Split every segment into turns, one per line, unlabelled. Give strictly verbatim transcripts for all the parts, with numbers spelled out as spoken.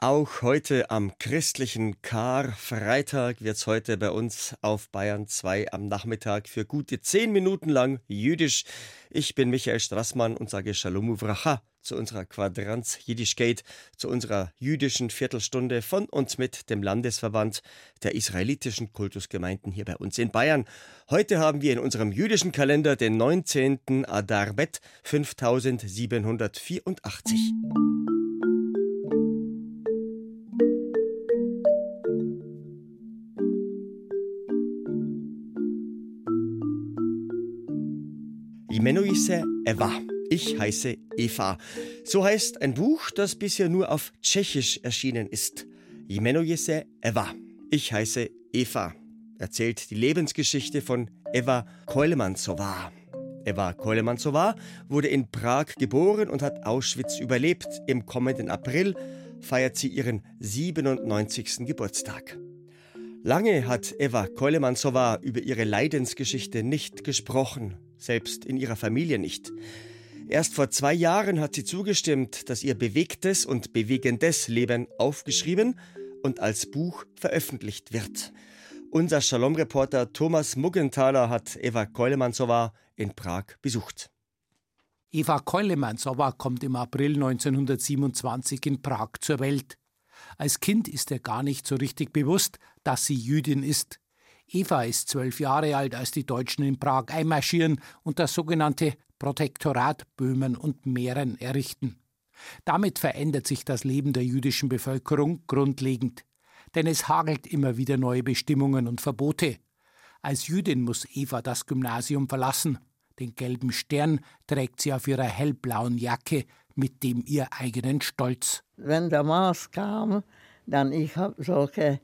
Auch heute am christlichen Karfreitag wird es heute bei uns auf Bayern zwei am Nachmittag für gute zehn Minuten lang jüdisch. Ich bin Michael Strassmann und sage Shalom Uvracha zu unserer Quadranz Jiddischkeit, zu unserer jüdischen Viertelstunde von und mit dem Landesverband der israelitischen Kultusgemeinden hier bei uns in Bayern. Heute haben wir in unserem jüdischen Kalender den neunzehnten Adar Bet fünftausendsiebenhundertvierundachtzig. Jmenoise Eva. Ich heiße Eva. So heißt ein Buch, das bisher nur auf Tschechisch erschienen ist. Jmenoise Eva. Ich heiße Eva. Erzählt die Lebensgeschichte von Eva Koilmantsova. Eva Koilmantsova wurde in Prag geboren und hat Auschwitz überlebt. Im kommenden April feiert sie ihren siebenundneunzigsten Geburtstag. Lange hat Eva Koilmantsova über ihre Leidensgeschichte nicht gesprochen, selbst in ihrer Familie nicht. Erst vor zwei Jahren hat sie zugestimmt, dass ihr bewegtes und bewegendes Leben aufgeschrieben und als Buch veröffentlicht wird. Unser Shalom-Reporter Thomas Muggenthaler hat Eva Koilmantsova in Prag besucht.
Eva Koilmantsova kommt im April neunzehnhundertsiebenundzwanzig in Prag zur Welt. Als Kind ist ihr gar nicht so richtig bewusst, dass sie Jüdin ist. Eva ist zwölf Jahre alt, als die Deutschen in Prag einmarschieren und das sogenannte Protektorat Böhmen und Mähren errichten. Damit verändert sich das Leben der jüdischen Bevölkerung grundlegend. Denn es hagelt immer wieder neue Bestimmungen und Verbote. Als Jüdin muss Eva das Gymnasium verlassen. Den gelben Stern trägt sie auf ihrer hellblauen Jacke mit dem ihr eigenen Stolz.
Wenn der Mars kam, dann ich habe solche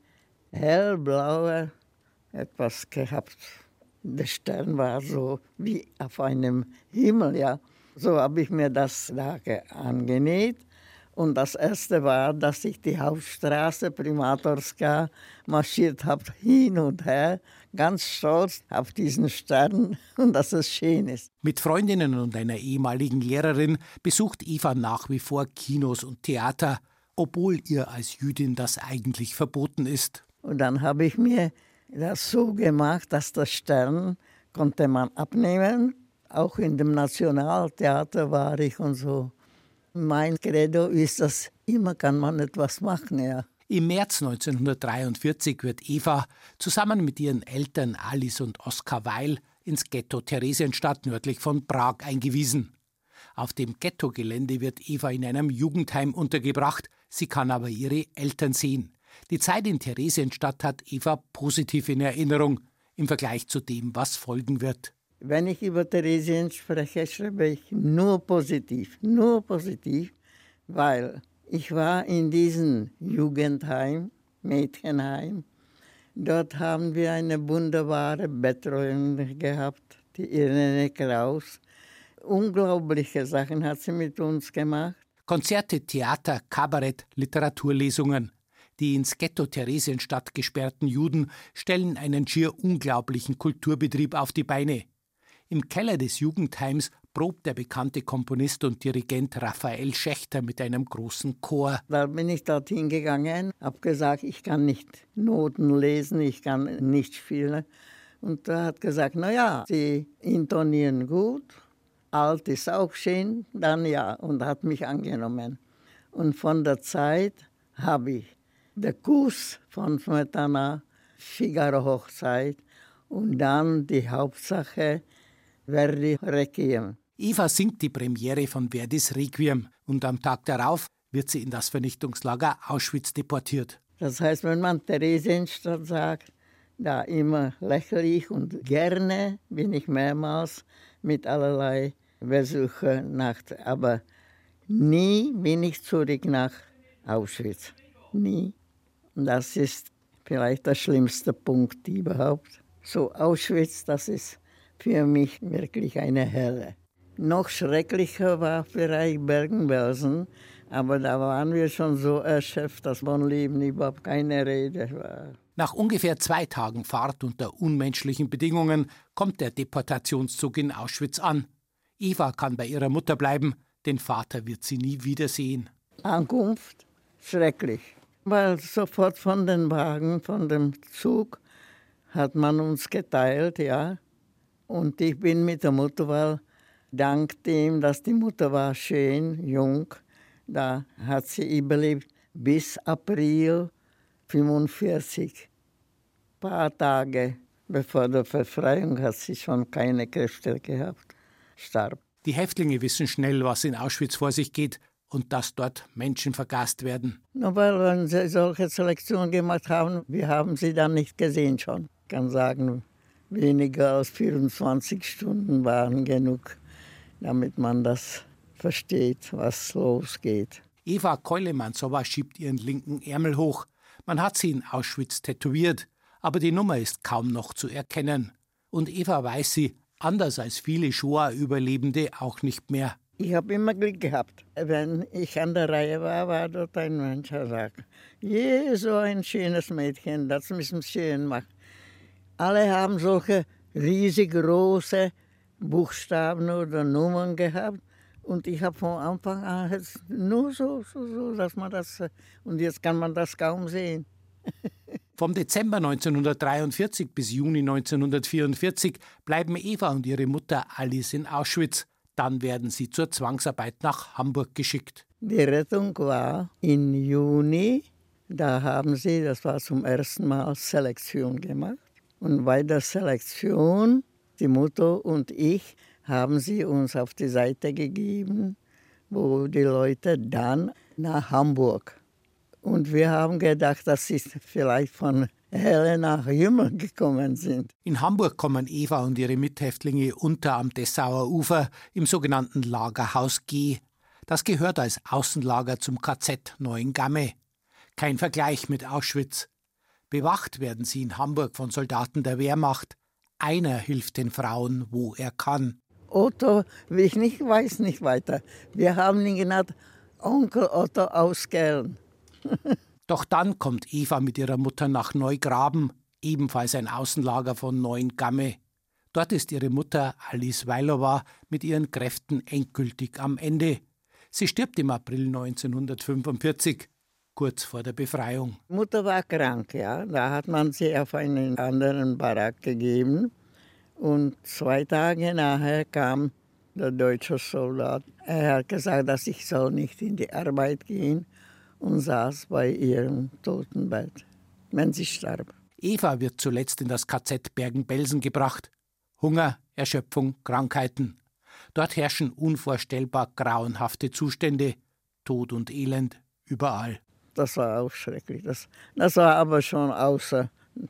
hellblaue etwas gehabt. Der Stern war so wie auf einem Himmel, ja. So habe ich mir das da angenäht. Und das Erste war, dass ich die Hauptstraße Primatorska marschiert habe, hin und her, ganz stolz auf diesen Stern und dass es schön ist.
Mit Freundinnen und einer ehemaligen Lehrerin besucht Eva nach wie vor Kinos und Theater, obwohl ihr als Jüdin das eigentlich verboten ist.
Und dann habe ich mir das so gemacht, dass der Stern konnte man abnehmen. Auch in dem Nationaltheater war ich und so. Mein Credo ist, dass immer kann man etwas machen, ja.
Im März neunzehnhundertdreiundvierzig wird Eva zusammen mit ihren Eltern Alice und Oskar Weil ins Ghetto Theresienstadt nördlich von Prag eingewiesen. Auf dem Ghetto-Gelände wird Eva in einem Jugendheim untergebracht, sie kann aber ihre Eltern sehen. Die Zeit in Theresienstadt hat Eva positiv in Erinnerung im Vergleich zu dem, was folgen wird.
Wenn ich über Theresien spreche, schreibe ich nur positiv, nur positiv, weil ich war in diesem Jugendheim, Mädchenheim. Dort haben wir eine wunderbare Betreuung gehabt, die Irene Kraus. Unglaubliche Sachen hat sie mit uns gemacht.
Konzerte, Theater, Kabarett, Literaturlesungen. Die ins Ghetto Theresienstadt gesperrten Juden stellen einen schier unglaublichen Kulturbetrieb auf die Beine. Im Keller des Jugendheims probt der bekannte Komponist und Dirigent Raphael Schächter mit einem großen Chor.
Da bin ich dorthin gegangen, habe gesagt, ich kann nicht Noten lesen, ich kann nicht spielen. Und er hat gesagt, na ja, Sie intonieren gut, alt ist auch schön, dann ja, und hat mich angenommen. Und von der Zeit habe ich den Kuss von Smetana, Figaro-Hochzeit und dann die Hauptsache, Verdi Requiem.
Eva singt die Premiere von Verdis Requiem und am Tag darauf wird sie in das Vernichtungslager Auschwitz deportiert.
Das heißt, wenn man Theresienstadt sagt, da immer lächle ich und gerne bin ich mehrmals mit allerlei Besuchen nach, aber nie bin ich zurück nach Auschwitz. Nie. Und das ist vielleicht der schlimmste Punkt überhaupt. So Auschwitz, das ist für mich wirklich eine Hölle. Noch schrecklicher war vielleicht Bergen-Belsen, aber da waren wir schon so erschöpft, dass von Leben überhaupt keine Rede war.
Nach ungefähr zwei Tagen Fahrt unter unmenschlichen Bedingungen kommt der Deportationszug in Auschwitz an. Eva kann bei ihrer Mutter bleiben, den Vater wird sie nie wiedersehen.
Ankunft, schrecklich. Weil sofort von den Wagen, von dem Zug, hat man uns geteilt, ja. Und ich bin mit der Mutter, weil dank dem, dass die Mutter war schön, jung, da hat sie überlebt bis April fünfundvierzig. Ein paar Tage bevor der Befreiung hat sie schon keine Kräfte gehabt, starb.
Die Häftlinge wissen schnell, was in Auschwitz vor sich geht und dass dort Menschen vergast werden.
Nur weil wenn sie solche Selektionen gemacht haben, wir haben sie dann nicht gesehen schon. Ich kann sagen, weniger als vierundzwanzig Stunden waren genug, damit man das versteht, was losgeht.
Eva Keulemansowa schiebt ihren linken Ärmel hoch. Man hat sie in Auschwitz tätowiert, aber die Nummer ist kaum noch zu erkennen. Und Eva weiß sie, anders als viele Shoah-Überlebende, auch nicht mehr.
Ich habe immer Glück gehabt. Wenn ich an der Reihe war, war dort ein Mensch, der sagt, je, so ein schönes Mädchen, das müssen wir schön machen. Alle haben solche riesig große Buchstaben oder Nummern gehabt. Und ich habe von Anfang an nur so, so, so, dass man das, und jetzt kann man das kaum sehen.
Vom Dezember neunzehnhundertdreiundvierzig bis Juni neunzehnhundertvierundvierzig bleiben Eva und ihre Mutter Alice in Auschwitz. Dann werden sie zur Zwangsarbeit nach Hamburg geschickt.
Die Rettung war im Juni. Da haben sie, das war zum ersten Mal, Selektion gemacht. Und bei der Selektion, die Mutter und ich, haben sie uns auf die Seite gegeben, wo die Leute dann nach Hamburg. Und wir haben gedacht, dass sie vielleicht von Helle nach Jümmel gekommen sind.
In Hamburg kommen Eva und ihre Mithäftlinge unter am Dessauer Ufer im sogenannten Lagerhaus G. Das gehört als Außenlager zum K Z Neuengamme. Kein Vergleich mit Auschwitz. Bewacht werden sie in Hamburg von Soldaten der Wehrmacht. Einer hilft den Frauen, wo er kann.
Otto, wie ich nicht weiß, nicht weiter. Wir haben ihn genannt Onkel Otto aus Köln.
Doch dann kommt Eva mit ihrer Mutter nach Neugraben, ebenfalls ein Außenlager von Neuengamme. Dort ist ihre Mutter Alice Weilowa mit ihren Kräften endgültig am Ende. Sie stirbt im April neunzehnhundertfünfundvierzig, kurz vor der Befreiung.
Mutter war krank, ja. Da hat man sie auf einen anderen Barack gegeben. Und zwei Tage nachher kam der deutsche Soldat. Er hat gesagt, dass ich soll nicht in die Arbeit gehen und saß bei ihrem Totenbett, wenn sie starb.
Eva wird zuletzt in das K Z Bergen-Belsen gebracht. Hunger, Erschöpfung, Krankheiten. Dort herrschen unvorstellbar grauenhafte Zustände, Tod und Elend überall.
Das war auch schrecklich. Das, das war aber schon außer,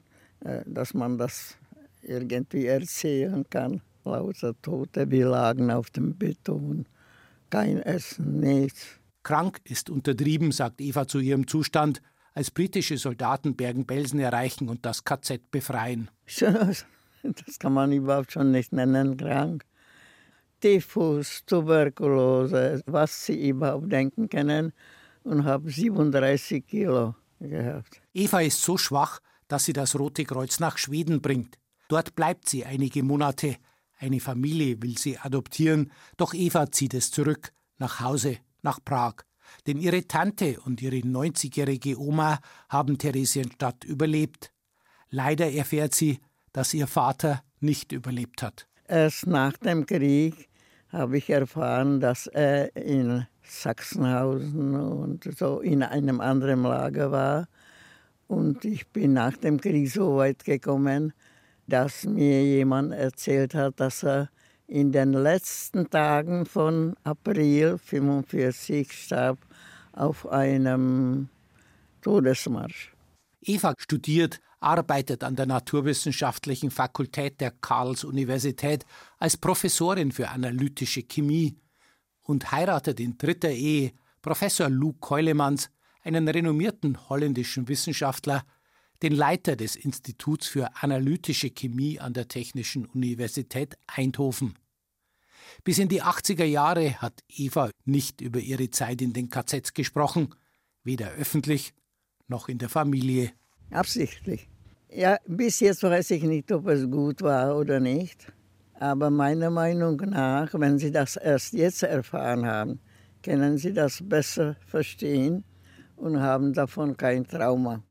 dass man das irgendwie erzählen kann. Lauter Tote, wir lagen auf dem Beton, kein Essen, nichts.
Krank ist untertrieben, sagt Eva zu ihrem Zustand, als britische Soldaten Bergen-Belsen erreichen und das K Z befreien.
Das kann man überhaupt schon nicht nennen, krank. Typhus, Tuberkulose, was sie überhaupt denken können, und habe siebenunddreißig Kilo gehabt.
Eva ist so schwach, dass sie das Rote Kreuz nach Schweden bringt. Dort bleibt sie einige Monate. Eine Familie will sie adoptieren, doch Eva zieht es zurück, nach Hause, nach Prag. Denn ihre Tante und ihre neunzigjährige Oma haben Theresienstadt überlebt. Leider erfährt sie, dass ihr Vater nicht überlebt hat.
Erst nach dem Krieg habe ich erfahren, dass er in Sachsenhausen und so in einem anderen Lager war. Und ich bin nach dem Krieg so weit gekommen, dass mir jemand erzählt hat, dass er in den letzten Tagen von April fünfundvierzig starb auf einem Todesmarsch.
Eva studiert, arbeitet an der Naturwissenschaftlichen Fakultät der Karls-Universität als Professorin für analytische Chemie und heiratet in dritter Ehe Professor Lou Keulemans, einen renommierten holländischen Wissenschaftler, den Leiter des Instituts für analytische Chemie an der Technischen Universität Eindhoven. Bis in die achtziger Jahre hat Eva nicht über ihre Zeit in den K Zs gesprochen, weder öffentlich noch in der Familie.
Absichtlich. Ja, bis jetzt weiß ich nicht, ob es gut war oder nicht. Aber meiner Meinung nach, wenn Sie das erst jetzt erfahren haben, können Sie das besser verstehen und haben davon kein Trauma.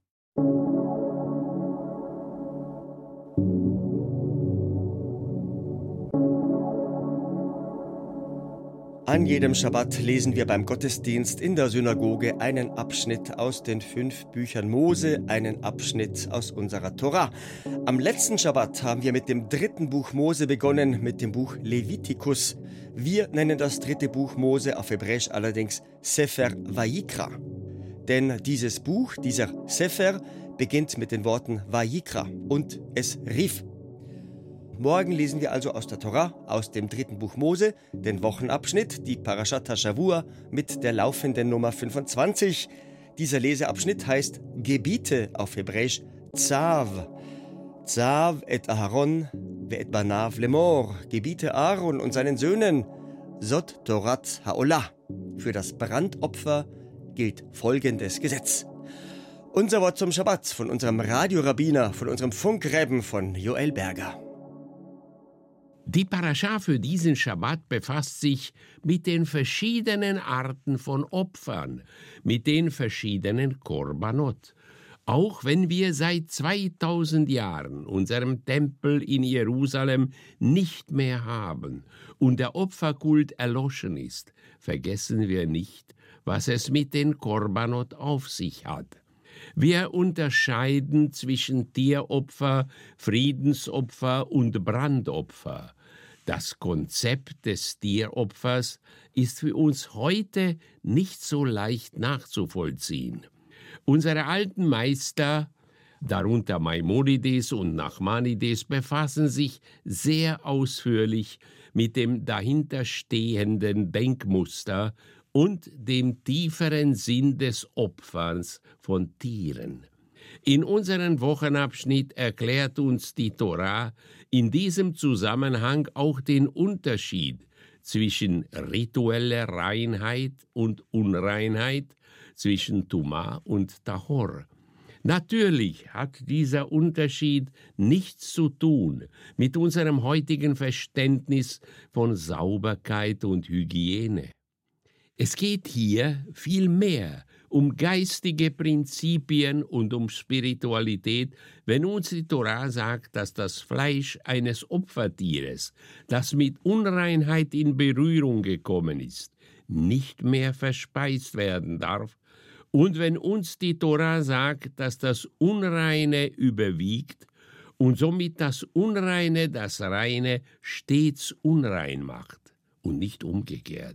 An jedem Schabbat lesen wir beim Gottesdienst in der Synagoge einen Abschnitt aus den fünf Büchern Mose, einen Abschnitt aus unserer Tora. Am letzten Schabbat haben wir mit dem dritten Buch Mose begonnen, mit dem Buch Levitikus. Wir nennen das dritte Buch Mose auf Hebräisch allerdings Sefer Vayikra. Denn dieses Buch, dieser Sefer, beginnt mit den Worten Vayikra und es rief. Morgen lesen wir also aus der Tora, aus dem dritten Buch Mose, den Wochenabschnitt, die Parashat HaShavua mit der laufenden Nummer fünfundzwanzig. Dieser Leseabschnitt heißt Gebiete auf Hebräisch Tzav. Tzav et Aharon ve et banav lemor. Gebiete Aaron und seinen Söhnen. Sot Torat Ha'olah. Für das Brandopfer gilt folgendes Gesetz. Unser Wort zum Schabbat von unserem Radiorabbiner, von unserem Funkrebben von Joel Berger.
Die Parascha für diesen Schabbat befasst sich mit den verschiedenen Arten von Opfern, mit den verschiedenen Korbanot. Auch wenn wir seit zweitausend Jahren unseren Tempel in Jerusalem nicht mehr haben und der Opferkult erloschen ist, vergessen wir nicht, was es mit den Korbanot auf sich hat. Wir unterscheiden zwischen Tieropfer, Friedensopfer und Brandopfer. Das Konzept des Tieropfers ist für uns heute nicht so leicht nachzuvollziehen. Unsere alten Meister, darunter Maimonides und Nachmanides, befassen sich sehr ausführlich mit dem dahinterstehenden Denkmuster und dem tieferen Sinn des Opferns von Tieren. In unserem Wochenabschnitt erklärt uns die Tora in diesem Zusammenhang auch den Unterschied zwischen ritueller Reinheit und Unreinheit, zwischen Tuma und Tahor. Natürlich hat dieser Unterschied nichts zu tun mit unserem heutigen Verständnis von Sauberkeit und Hygiene. Es geht hier vielmehr um geistige Prinzipien und um Spiritualität, wenn uns die Tora sagt, dass das Fleisch eines Opfertieres, das mit Unreinheit in Berührung gekommen ist, nicht mehr verspeist werden darf, und wenn uns die Tora sagt, dass das Unreine überwiegt und somit das Unreine das Reine stets unrein macht und nicht umgekehrt.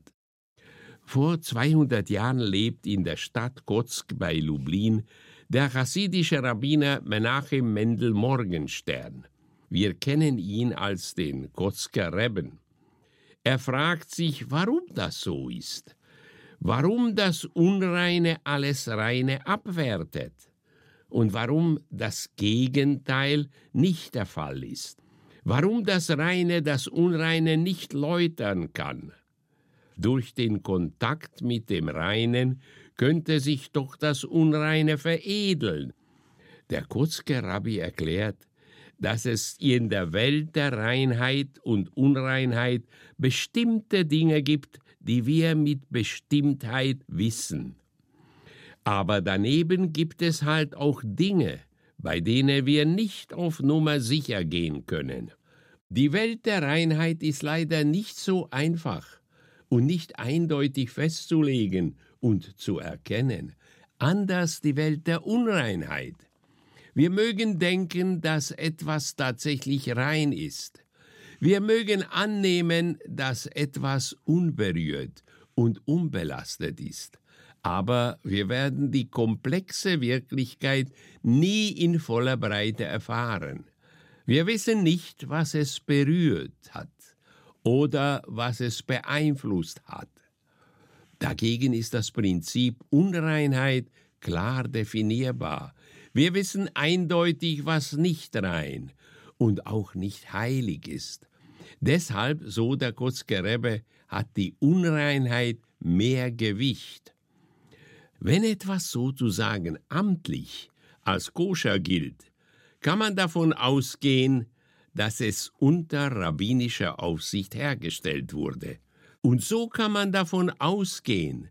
Vor zweihundert Jahren lebt in der Stadt Kotzk bei Lublin der chassidische Rabbiner Menachem Mendel Morgenstern. Wir kennen ihn als den Kotzker Rebben. Er fragt sich, warum das so ist, warum das Unreine alles Reine abwertet und warum das Gegenteil nicht der Fall ist, warum das Reine das Unreine nicht läutern kann. Durch den Kontakt mit dem Reinen könnte sich doch das Unreine veredeln. Der Kotzker Rabbi erklärt, dass es in der Welt der Reinheit und Unreinheit bestimmte Dinge gibt, die wir mit Bestimmtheit wissen. Aber daneben gibt es halt auch Dinge, bei denen wir nicht auf Nummer sicher gehen können. Die Welt der Reinheit ist leider nicht so einfach und nicht eindeutig festzulegen und zu erkennen. Anders die Welt der Unreinheit. Wir mögen denken, dass etwas tatsächlich rein ist. Wir mögen annehmen, dass etwas unberührt und unbelastet ist. Aber wir werden die komplexe Wirklichkeit nie in voller Breite erfahren. Wir wissen nicht, was es berührt hat oder was es beeinflusst hat. Dagegen ist das Prinzip Unreinheit klar definierbar. Wir wissen eindeutig, was nicht rein und auch nicht heilig ist. Deshalb, so der Kotzker Rebbe, hat die Unreinheit mehr Gewicht. Wenn etwas sozusagen amtlich als koscher gilt, kann man davon ausgehen, dass es unter rabbinischer Aufsicht hergestellt wurde. Und so kann man davon ausgehen,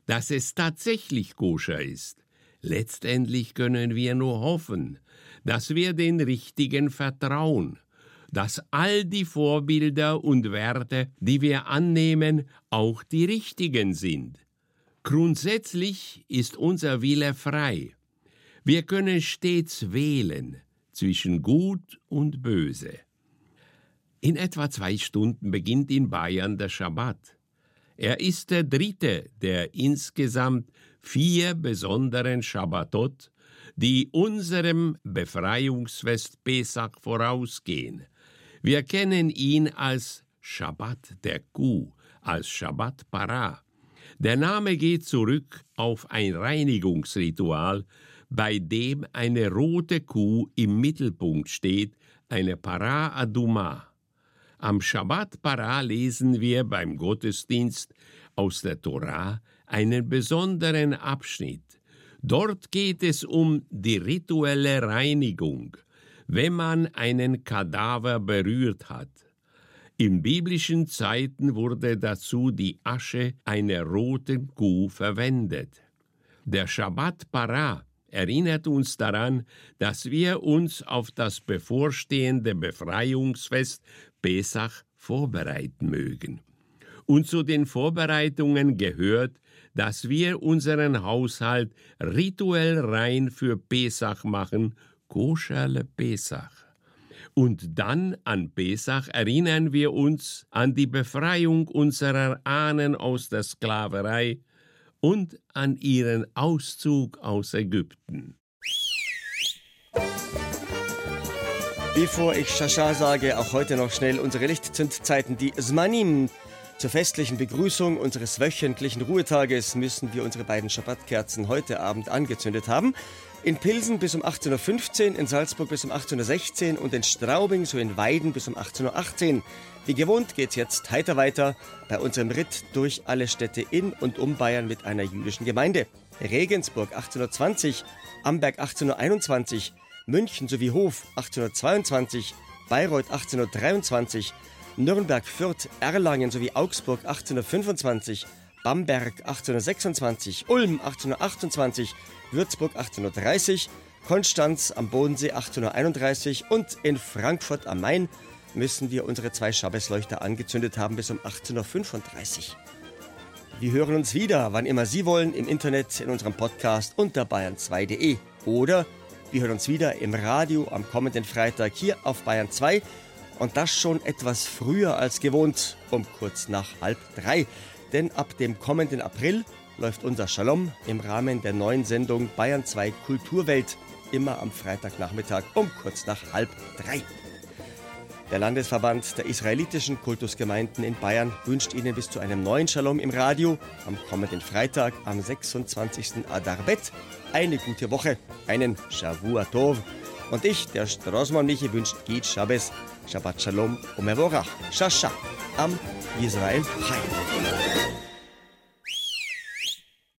dass es tatsächlich koscher ist. Letztendlich können wir nur hoffen, dass wir den Richtigen vertrauen, dass all die Vorbilder und Werte, die wir annehmen, auch die richtigen sind. Grundsätzlich ist unser Wille frei. Wir können stets wählen zwischen Gut und Böse. In etwa zwei Stunden beginnt in Bayern der Schabbat. Er ist der dritte der insgesamt vier besonderen Schabbatot, die unserem Befreiungsfest Pesach vorausgehen. Wir kennen ihn als Schabbat der Kuh, als Schabbat Parah. Der Name geht zurück auf ein Reinigungsritual, bei dem eine rote Kuh im Mittelpunkt steht, eine Parah Adumah. Am Schabbat Parah lesen wir beim Gottesdienst aus der Torah einen besonderen Abschnitt. Dort geht es um die rituelle Reinigung, wenn man einen Kadaver berührt hat. In biblischen Zeiten wurde dazu die Asche einer roten Kuh verwendet. Der Schabbat Parah erinnert uns daran, dass wir uns auf das bevorstehende Befreiungsfest Pesach vorbereiten mögen. Und zu den Vorbereitungen gehört, dass wir unseren Haushalt rituell rein für Pesach machen, Kosher le Pesach. Und dann an Pesach erinnern wir uns an die Befreiung unserer Ahnen aus der Sklaverei und an ihren Auszug aus Ägypten.
Bevor ich Shasha sage, auch heute noch schnell unsere Lichtzündzeiten, die Zmanim. Zur festlichen Begrüßung unseres wöchentlichen Ruhetages müssen wir unsere beiden Schabbatkerzen heute Abend angezündet haben. In Pilsen bis um achtzehn Uhr fünfzehn, in Salzburg bis um achtzehn Uhr sechzehn und in Straubing, so in Weiden, bis um achtzehn Uhr achtzehn. Wie gewohnt geht's jetzt heiter weiter bei unserem Ritt durch alle Städte in und um Bayern mit einer jüdischen Gemeinde. Regensburg achtzehn Uhr zwanzig, Amberg achtzehn Uhr einundzwanzig, München sowie Hof achtzehn Uhr zweiundzwanzig, Bayreuth achtzehn Uhr dreiundzwanzig, Nürnberg, Fürth, Erlangen sowie Augsburg achtzehn Uhr fünfundzwanzig, Bamberg achtzehn Uhr sechsundzwanzig, Ulm achtzehn Uhr achtundzwanzig, Würzburg achtzehn Uhr dreißig, Konstanz am Bodensee achtzehn Uhr einunddreißig und in Frankfurt am Main müssen wir unsere zwei Schabbesleuchter angezündet haben bis um achtzehn Uhr fünfunddreißig. Wir hören uns wieder, wann immer Sie wollen, im Internet, in unserem Podcast unter bayern zwei punkt de. Oder wir hören uns wieder im Radio am kommenden Freitag hier auf Bayern zwei. Und das schon etwas früher als gewohnt, um kurz nach halb drei. Denn ab dem kommenden April läuft unser Shalom im Rahmen der neuen Sendung Bayern zwei Kulturwelt immer am Freitagnachmittag um kurz nach halb drei. Der Landesverband der israelitischen Kultusgemeinden in Bayern wünscht Ihnen bis zu einem neuen Shalom im Radio am kommenden Freitag, am sechsundzwanzigsten Adar Bet, eine gute Woche, einen Shavua Tov. Und ich, der Strosman Michi, wünscht Gid Shabbos, Shabbat Shalom und Mevorach, Shasha, am Yisrael Chai.